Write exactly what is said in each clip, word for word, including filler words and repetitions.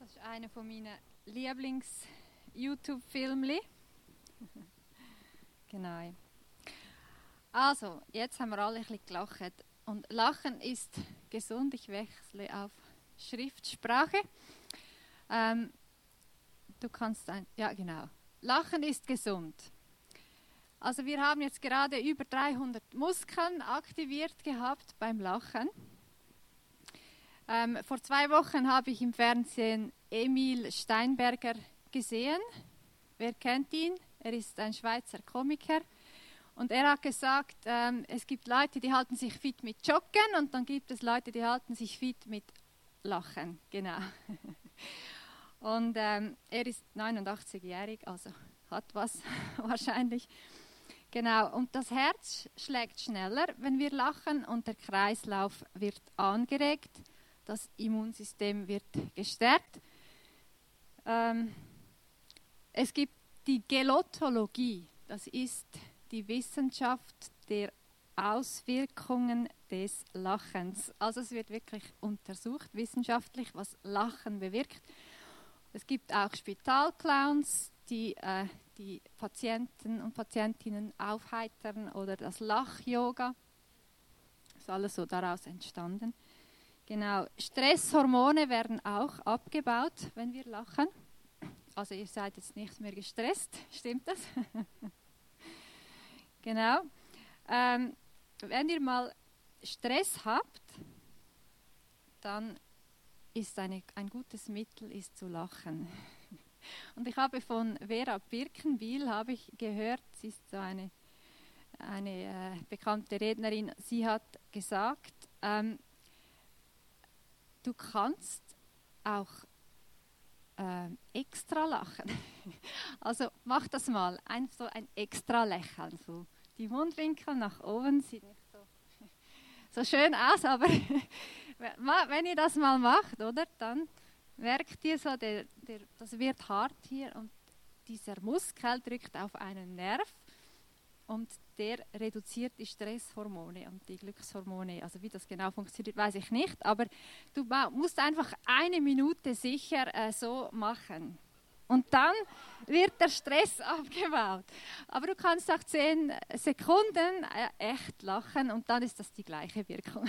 Das ist einer von meinen Lieblings-YouTube-Filmli. Genau. Also, jetzt haben wir alle ein bisschen gelacht. Und Lachen ist gesund. Ich wechsle auf Schriftsprache. Ähm, du kannst ein... Ja, genau. Lachen ist gesund. Also wir haben jetzt gerade über dreihundert Muskeln aktiviert gehabt beim Lachen. Ähm, vor zwei Wochen habe ich im Fernsehen Emil Steinberger gesehen. Wer kennt ihn? Er ist ein Schweizer Komiker. Und er hat gesagt, ähm, es gibt Leute, die halten sich fit mit Joggen und dann gibt es Leute, die halten sich fit mit Lachen. Genau. Und ähm, er ist neunundachtzigjährig, also hat was wahrscheinlich. Genau, und das Herz schlägt schneller, wenn wir lachen und der Kreislauf wird angeregt. Das Immunsystem wird gestärkt. Ähm, es gibt die Gelotologie, das ist die Wissenschaft der Auswirkungen des Lachens. Also es wird wirklich untersucht, wissenschaftlich, was Lachen bewirkt. Es gibt auch Spitalclowns, die äh, die Patienten und Patientinnen aufheitern oder das Lach-Yoga. Das ist alles so daraus entstanden. Genau, Stresshormone werden auch abgebaut, wenn wir lachen. Also ihr seid jetzt nicht mehr gestresst, stimmt das? Genau. Ähm, wenn ihr mal Stress habt, dann ist eine, ein gutes Mittel ist zu lachen. Und ich habe von Vera Birkenbiel habe ich gehört, sie ist so eine, eine äh, bekannte Rednerin, sie hat gesagt, ähm, du kannst auch äh, extra lachen. Also mach das mal, ein, so ein extra Lächeln. So. Die Mundwinkel nach oben sieht nicht so, so schön aus, aber wenn ihr das mal macht, oder, dann merkt ihr so, der, der, das wird hart hier und dieser Muskel drückt auf einen Nerv und der reduziert die Stresshormone und die Glückshormone. Also wie das genau funktioniert, weiß ich nicht, aber du musst einfach eine Minute sicher äh, so machen. Und dann wird der Stress abgebaut. Aber du kannst auch zehn Sekunden äh, echt lachen und dann ist das die gleiche Wirkung.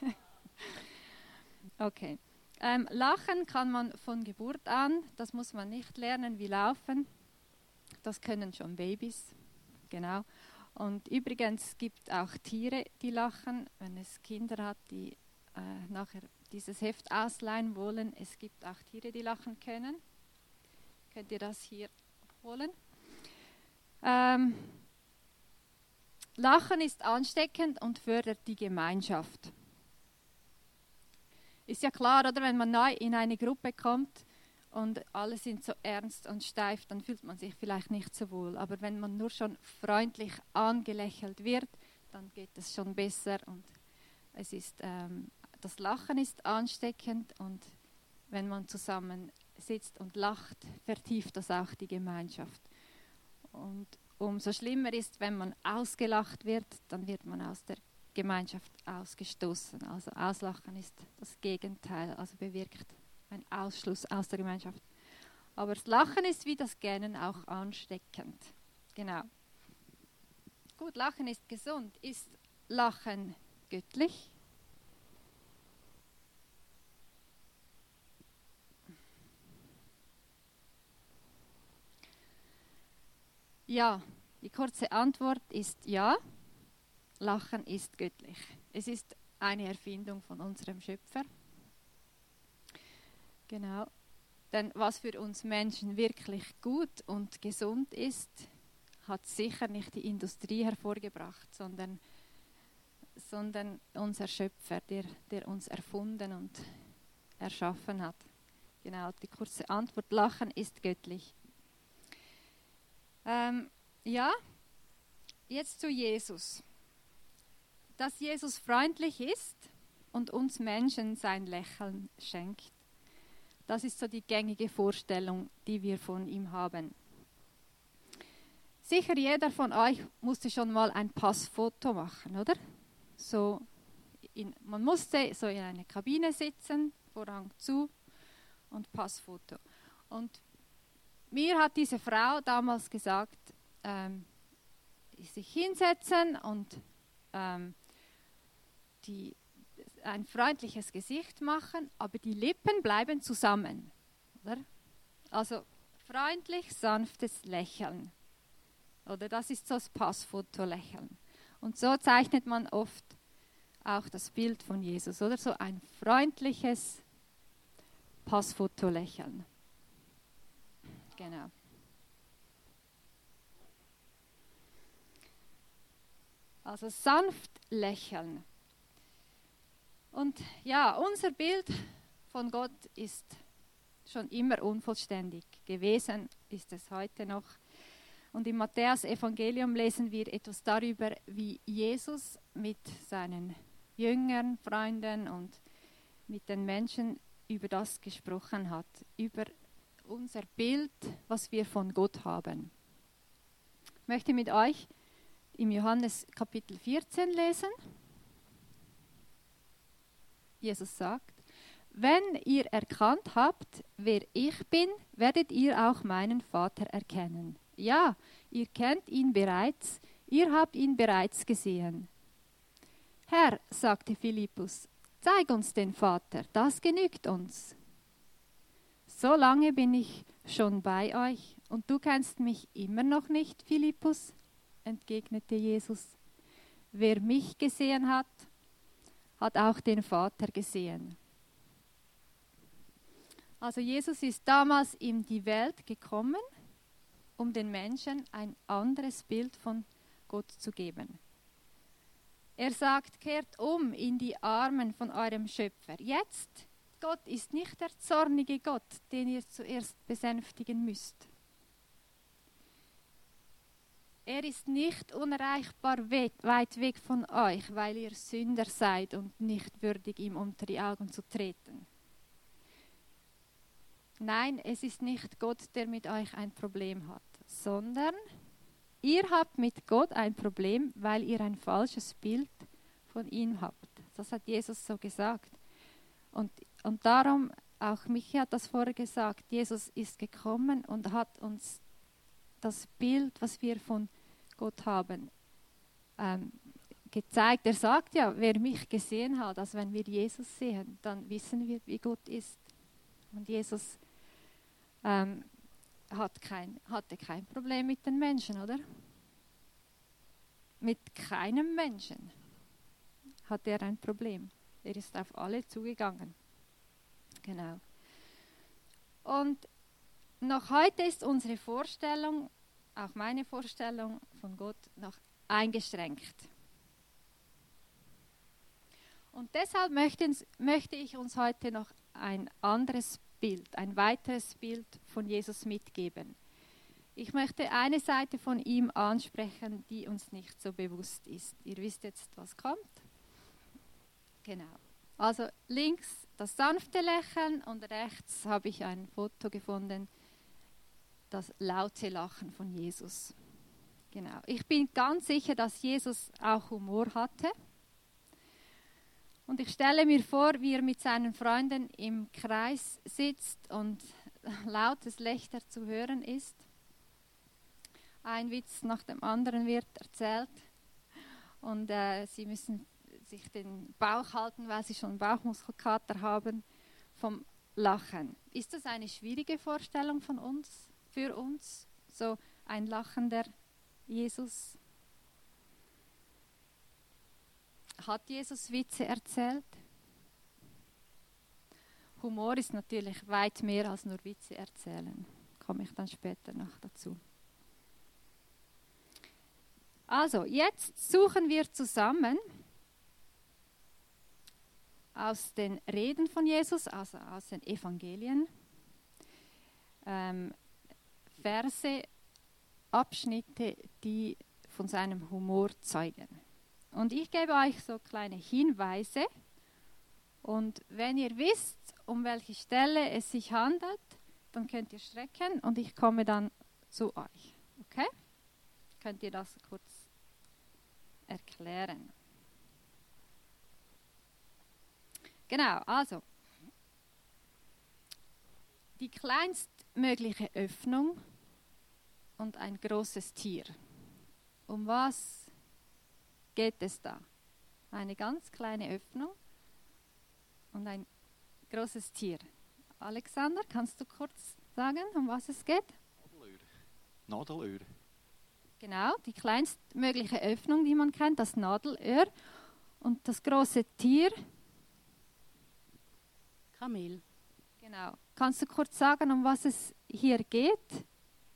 Okay. Ähm, lachen kann man von Geburt an, das muss man nicht lernen wie laufen. Das können schon Babys, genau. Und übrigens gibt es auch Tiere, die lachen, wenn es Kinder hat, die äh, nachher dieses Heft ausleihen wollen. Es gibt auch Tiere, die lachen können. Könnt ihr das hier holen? Ähm, Lachen ist ansteckend und fördert die Gemeinschaft. Ist ja klar, oder, wenn man neu in eine Gruppe kommt und alle sind so ernst und steif, dann fühlt man sich vielleicht nicht so wohl. Aber wenn man nur schon freundlich angelächelt wird, dann geht es schon besser. Und es ist, ähm, das Lachen ist ansteckend und wenn man zusammen sitzt und lacht, vertieft das auch die Gemeinschaft. Und umso schlimmer ist, wenn man ausgelacht wird, dann wird man aus der Gemeinschaft ausgestoßen. Also Auslachen ist das Gegenteil, also bewirkt einen Ausschluss aus der Gemeinschaft. Aber das Lachen ist wie das Gähnen auch ansteckend. Genau. Gut, Lachen ist gesund. Ist Lachen göttlich? Ja, die kurze Antwort ist ja. Lachen ist göttlich. Es ist eine Erfindung von unserem Schöpfer. Genau. Denn was für uns Menschen wirklich gut und gesund ist, hat sicher nicht die Industrie hervorgebracht, sondern, sondern unser Schöpfer, der, der uns erfunden und erschaffen hat. Genau, die kurze Antwort, Lachen ist göttlich. Ähm, ja, jetzt zu Jesus. Dass Jesus freundlich ist und uns Menschen sein Lächeln schenkt. Das ist so die gängige Vorstellung, die wir von ihm haben. Sicher jeder von euch musste schon mal ein Passfoto machen, oder? So in, man musste so in einer Kabine sitzen, Vorhang zu, und Passfoto. Und mir hat diese Frau damals gesagt, ähm, sich hinsetzen und ähm, die, ein freundliches Gesicht machen, aber die Lippen bleiben zusammen. Oder? Also freundlich, sanftes Lächeln. Oder das ist so das Passfoto-Lächeln. Und so zeichnet man oft auch das Bild von Jesus, oder? So ein freundliches Passfoto-Lächeln. Genau. Also sanft lächeln. Und ja, unser Bild von Gott ist schon immer unvollständig gewesen, ist es heute noch. Und im Matthäus-Evangelium lesen wir etwas darüber, wie Jesus mit seinen Jüngern, Freunden und mit den Menschen über das gesprochen hat, über unser Bild, was wir von Gott haben. Ich möchte mit euch im Johannes Kapitel vierzehn lesen. Jesus sagt, wenn ihr erkannt habt, wer ich bin, werdet ihr auch meinen Vater erkennen. Ja, ihr kennt ihn bereits, ihr habt ihn bereits gesehen. Herr, sagte Philippus, zeig uns den Vater, das genügt uns. So lange bin ich schon bei euch und du kennst mich immer noch nicht, Philippus, entgegnete Jesus. Wer mich gesehen hat, hat auch den Vater gesehen. Also Jesus ist damals in die Welt gekommen, um den Menschen ein anderes Bild von Gott zu geben. Er sagt, kehrt um in die Armen von eurem Schöpfer. Jetzt, Gott ist nicht der zornige Gott, den ihr zuerst besänftigen müsst. Er ist nicht unerreichbar weit weg von euch, weil ihr Sünder seid und nicht würdig, ihm unter die Augen zu treten. Nein, es ist nicht Gott, der mit euch ein Problem hat, sondern ihr habt mit Gott ein Problem, weil ihr ein falsches Bild von ihm habt. Das hat Jesus so gesagt. Und, und darum, auch Michi hat das vorher gesagt, Jesus ist gekommen und hat uns das Bild, was wir von Gott haben, ähm, gezeigt. Er sagt ja, wer mich gesehen hat, also wenn wir Jesus sehen, dann wissen wir, wie Gott ist. Und Jesus ähm, hat kein, hatte kein Problem mit den Menschen, oder? Mit keinem Menschen hatte er ein Problem. Er ist auf alle zugegangen. Genau. Und noch heute ist unsere Vorstellung, auch meine Vorstellung von Gott, noch eingeschränkt. Und deshalb möchten, möchte ich uns heute noch ein anderes Bild, ein weiteres Bild von Jesus mitgeben. Ich möchte eine Seite von ihm ansprechen, die uns nicht so bewusst ist. Ihr wisst jetzt, was kommt. Genau. Also links das sanfte Lächeln und rechts habe ich ein Foto gefunden, das laute Lachen von Jesus. Genau. Ich bin ganz sicher, dass Jesus auch Humor hatte. Und ich stelle mir vor, wie er mit seinen Freunden im Kreis sitzt und lautes Lächter zu hören ist. Ein Witz nach dem anderen wird erzählt und äh, sie müssen sich den Bauch halten, weil sie schon Bauchmuskelkater haben vom Lachen. Ist das eine schwierige Vorstellung von uns, für uns, so ein lachender Jesus? Hat Jesus Witze erzählt? Humor ist natürlich weit mehr als nur Witze erzählen. Komme ich dann später noch dazu. Also, jetzt suchen wir zusammen aus den Reden von Jesus, also aus den Evangelien, ähm, Verse, Abschnitte, die von seinem Humor zeugen. Und ich gebe euch so kleine Hinweise. Und wenn ihr wisst, um welche Stelle es sich handelt, dann könnt ihr strecken und ich komme dann zu euch. Okay? Könnt ihr das kurz erklären? Genau, also. die kleinstmögliche Öffnung und ein großes Tier. Um was geht es da? Eine ganz kleine Öffnung und ein großes Tier. Alexander, kannst du kurz sagen, um was es geht? Nadelöhr. Nadelöhr. Genau, die kleinstmögliche Öffnung, die man kennt, das Nadelöhr. Und das große Tier? Kamel. Genau. Kannst du kurz sagen, um was es hier geht?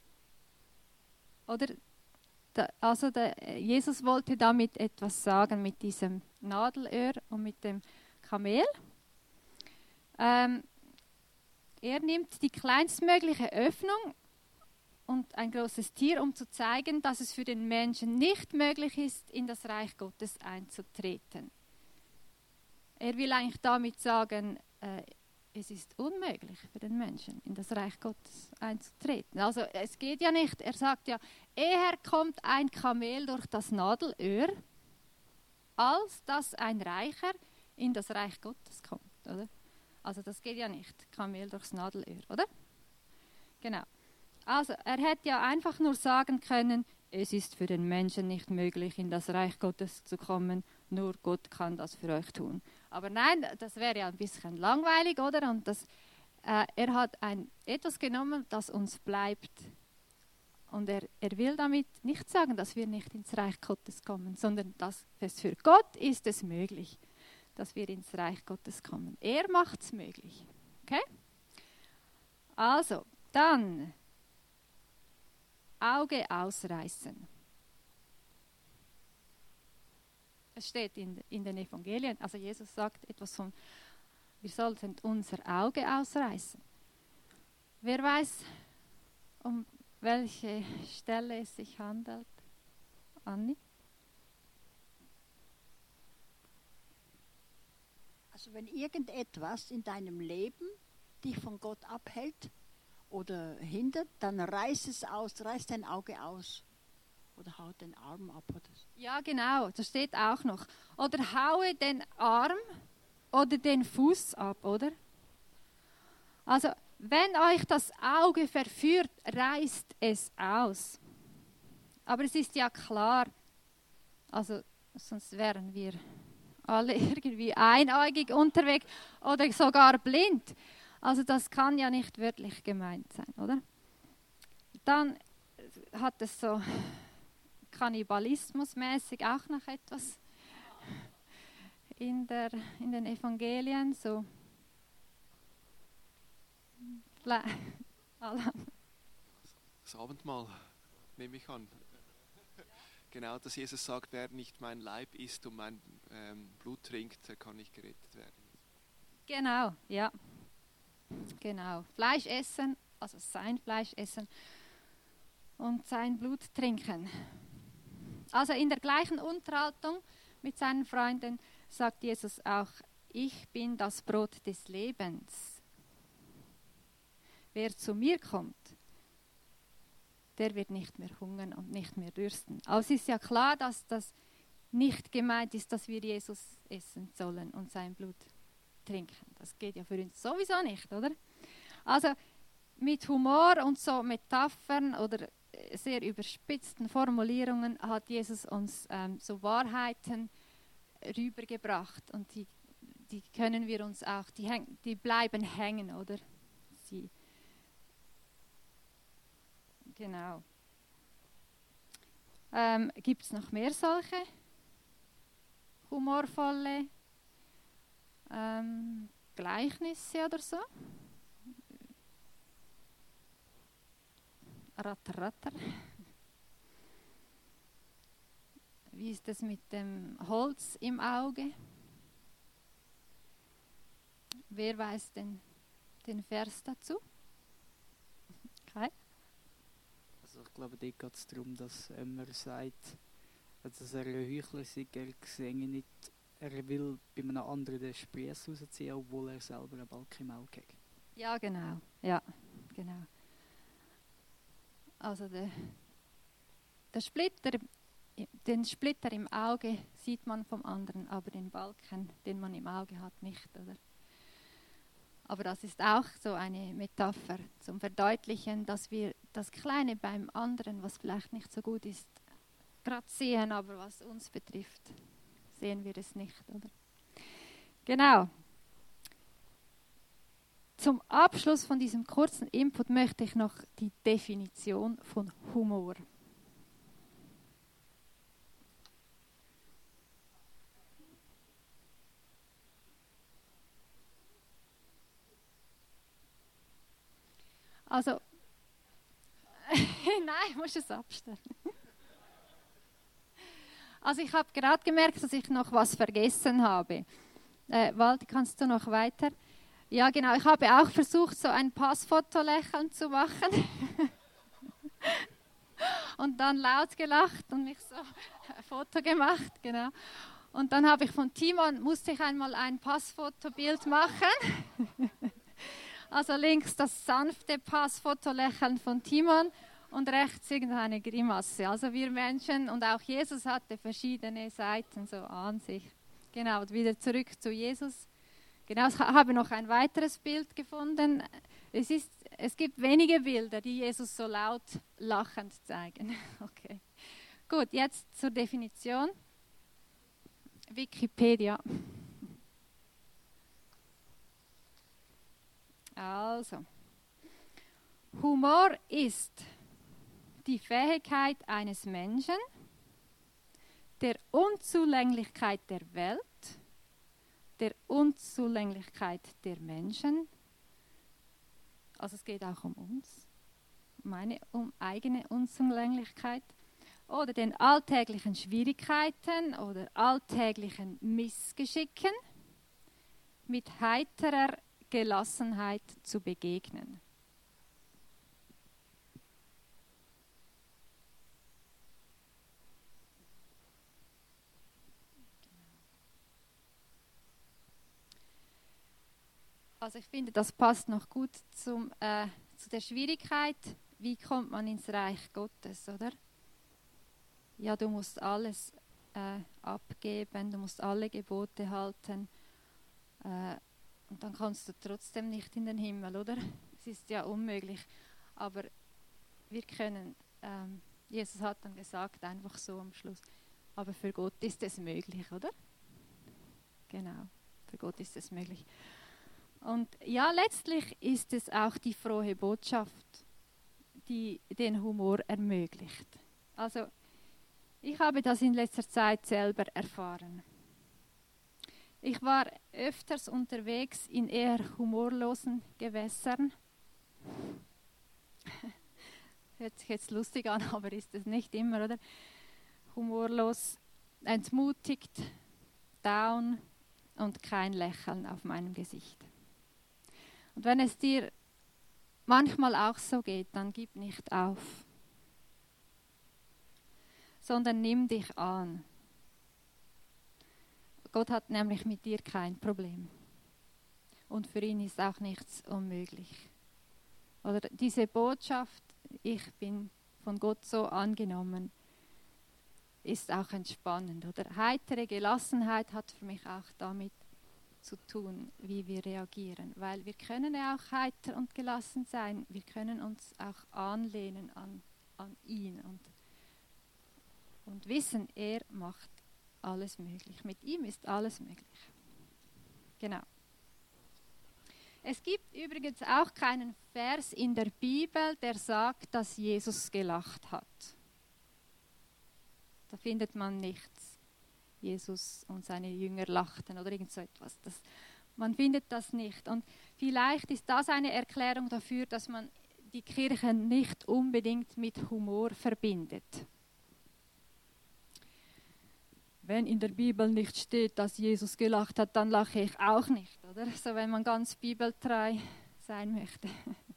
Oder, da, also der, Jesus wollte damit etwas sagen, mit diesem Nadelöhr und mit dem Kamel. Ähm, er nimmt die kleinstmögliche Öffnung und ein großes Tier, um zu zeigen, dass es für den Menschen nicht möglich ist, in das Reich Gottes einzutreten. Er will eigentlich damit sagen, äh, es ist unmöglich für den Menschen, in das Reich Gottes einzutreten. Also es geht ja nicht, er sagt ja, eher kommt ein Kamel durch das Nadelöhr, als dass ein Reicher in das Reich Gottes kommt, oder? Also das geht ja nicht, Kamel durchs Nadelöhr, oder? Genau. Also er hätte ja einfach nur sagen können, es ist für den Menschen nicht möglich, in das Reich Gottes zu kommen, nur Gott kann das für euch tun. Aber nein, das wäre ja ein bisschen langweilig, oder? Und das, äh, er hat ein, etwas genommen, das uns bleibt. Und er, er will damit nicht sagen, dass wir nicht ins Reich Gottes kommen, sondern dass es für Gott ist es möglich, dass wir ins Reich Gottes kommen. Er macht es möglich. Okay? Also, dann Auge ausreißen. Es steht in, in den Evangelien, also Jesus sagt etwas von, wir sollten unser Auge ausreißen. Wer weiß, um welche Stelle es sich handelt? Anni? Also wenn irgendetwas in deinem Leben dich von Gott abhält oder hindert, dann reiß es aus, reiß dein Auge aus. Oder haut den Arm ab. Oder so. Ja, genau, das steht auch noch. Oder haue den Arm oder den Fuß ab, oder? Also, wenn euch das Auge verführt, reißt es aus. Aber es ist ja klar, also sonst wären wir alle irgendwie einäugig unterwegs oder sogar blind. Also das kann ja nicht wörtlich gemeint sein, oder? Dann hat es so kannibalismusmäßig auch noch etwas in, der, in den Evangelien, so Das Abendmahl, nehme ich an. Genau, dass Jesus sagt, wer nicht mein Leib isst und mein ähm, Blut trinkt, der kann nicht gerettet werden. Genau, ja. Genau. Fleisch essen, also sein Fleisch essen und sein Blut trinken. Also in der gleichen Unterhaltung mit seinen Freunden sagt Jesus auch, ich bin das Brot des Lebens. Wer zu mir kommt, der wird nicht mehr hungern und nicht mehr dürsten. Aber es ist ja klar, dass das nicht gemeint ist, dass wir Jesus essen sollen und sein Blut trinken. Das geht ja für uns sowieso nicht, oder? Also mit Humor und so Metaphern oder sehr überspitzten Formulierungen hat Jesus uns ähm, so Wahrheiten rübergebracht und die, die können wir uns auch, die, häng, die bleiben hängen, oder? Sie, genau. Ähm, gibt es noch mehr solche humorvolle ähm, Gleichnisse oder so? Ratter, ratter. Wie ist es mit dem Holz im Auge? Wer weiß den, den Vers dazu? Okay. Also ich glaube, dort geht es darum, dass man sagt, dass er ein Heuchler sei, er sehe nicht, er will bei einem anderen den Sprieß rausziehen, obwohl er selber einen Balken im Auge hat. Ja, genau. Ja, genau. Also der, der Splitter, den Splitter im Auge sieht man vom anderen, aber den Balken, den man im Auge hat, nicht, oder? Aber das ist auch so eine Metapher zum Verdeutlichen, dass wir das Kleine beim anderen, was vielleicht nicht so gut ist, gerade sehen, aber was uns betrifft, sehen wir es nicht, oder? Genau. Zum Abschluss von diesem kurzen Input möchte ich noch die Definition von Humor. Also, nein, ich muss es abstellen. Also ich habe gerade gemerkt, dass ich noch was vergessen habe. Äh, Walter, kannst du noch weiter? Ja, genau. Ich habe auch versucht, so ein Passfoto-Lächeln zu machen. Und dann laut gelacht und mich so ein Foto gemacht, genau. Und dann habe ich von Timon, musste ich einmal ein Passfotobild machen. Also links das sanfte Passfotolächeln von Timon und rechts irgendeine Grimasse. Also wir Menschen und auch Jesus hatte verschiedene Seiten so an sich. Genau, und wieder zurück zu Jesus. Genau, ich habe noch ein weiteres Bild gefunden. Es, ist, es gibt wenige Bilder, die Jesus so laut lachend zeigen. Okay. Gut, jetzt zur Definition. Wikipedia. Also, Humor ist die Fähigkeit eines Menschen, der Unzulänglichkeit der Welt, der Unzulänglichkeit der Menschen, also es geht auch um uns, meine um eigene Unzulänglichkeit, oder den alltäglichen Schwierigkeiten oder alltäglichen Missgeschicken mit heiterer Gelassenheit zu begegnen. Also ich finde, das passt noch gut zum, äh, zu der Schwierigkeit, wie kommt man ins Reich Gottes, oder? Ja, du musst alles äh, abgeben, du musst alle Gebote halten äh, und dann kommst du trotzdem nicht in den Himmel, oder? Es ist ja unmöglich, aber wir können, ähm, Jesus hat dann gesagt, einfach so am Schluss, aber für Gott ist es möglich, oder? Genau, für Gott ist es möglich. Und ja, letztlich ist es auch die frohe Botschaft, die den Humor ermöglicht. Also, ich habe das in letzter Zeit selber erfahren. Ich war öfters unterwegs in eher humorlosen Gewässern. Hört sich jetzt lustig an, aber ist es nicht immer, oder? Humorlos, entmutigt, down und kein Lächeln auf meinem Gesicht. Und wenn es dir manchmal auch so geht, dann gib nicht auf, sondern nimm dich an. Gott hat nämlich mit dir kein Problem. Und für ihn ist auch nichts unmöglich. Oder diese Botschaft, ich bin von Gott so angenommen, ist auch entspannend. Oder heitere Gelassenheit hat für mich auch damit zu tun, wie wir reagieren. Weil wir können ja auch heiter und gelassen sein. Wir können uns auch anlehnen an, an ihn und, und wissen, er macht alles möglich. Mit ihm ist alles möglich. Genau. Es gibt übrigens auch keinen Vers in der Bibel, der sagt, dass Jesus gelacht hat. Da findet man nichts. Jesus und seine Jünger lachten oder irgend so etwas. Das, man findet das nicht. Und vielleicht ist das eine Erklärung dafür, dass man die Kirche nicht unbedingt mit Humor verbindet. Wenn in der Bibel nicht steht, dass Jesus gelacht hat, dann lache ich auch nicht, oder? So, wenn man ganz bibeltreu sein möchte.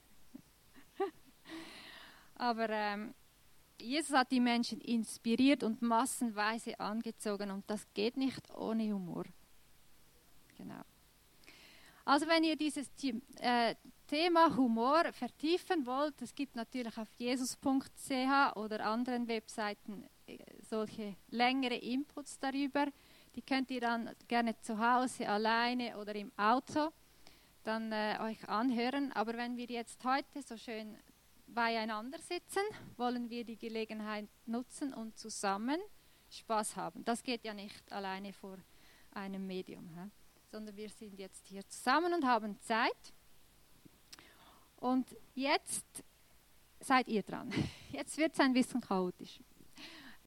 Aber ähm, Jesus hat die Menschen inspiriert und massenweise angezogen und das geht nicht ohne Humor. Genau. Also wenn ihr dieses äh, Thema Humor vertiefen wollt, es gibt natürlich auf jesus punkt c h oder anderen Webseiten äh, solche längere Inputs darüber. Die könnt ihr dann gerne zu Hause, alleine oder im Auto dann äh, euch anhören. Aber wenn wir jetzt heute so schön beieinander sitzen, wollen wir die Gelegenheit nutzen und zusammen Spaß haben. Das geht ja nicht alleine vor einem Medium, he? Sondern wir sind jetzt hier zusammen und haben Zeit. Und jetzt seid ihr dran. Jetzt wird es ein bisschen chaotisch.